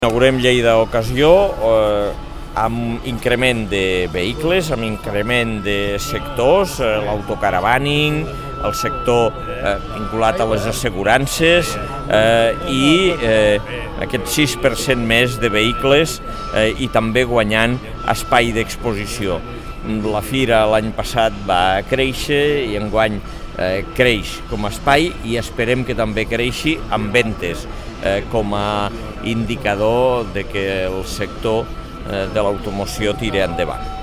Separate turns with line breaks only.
Inaugurem Lleida Ocasió amb increment de vehicles, amb increment de sectors, l'autocaravaning, el sector vinculat a les assegurances i aquest 6% més de vehicles i també guanyant espai d'exposició. La fira l'any passat va créixer i enguany creix com a espai i esperem que també creixi amb ventes com a indicador de que el sector de l'automoció tira endavant.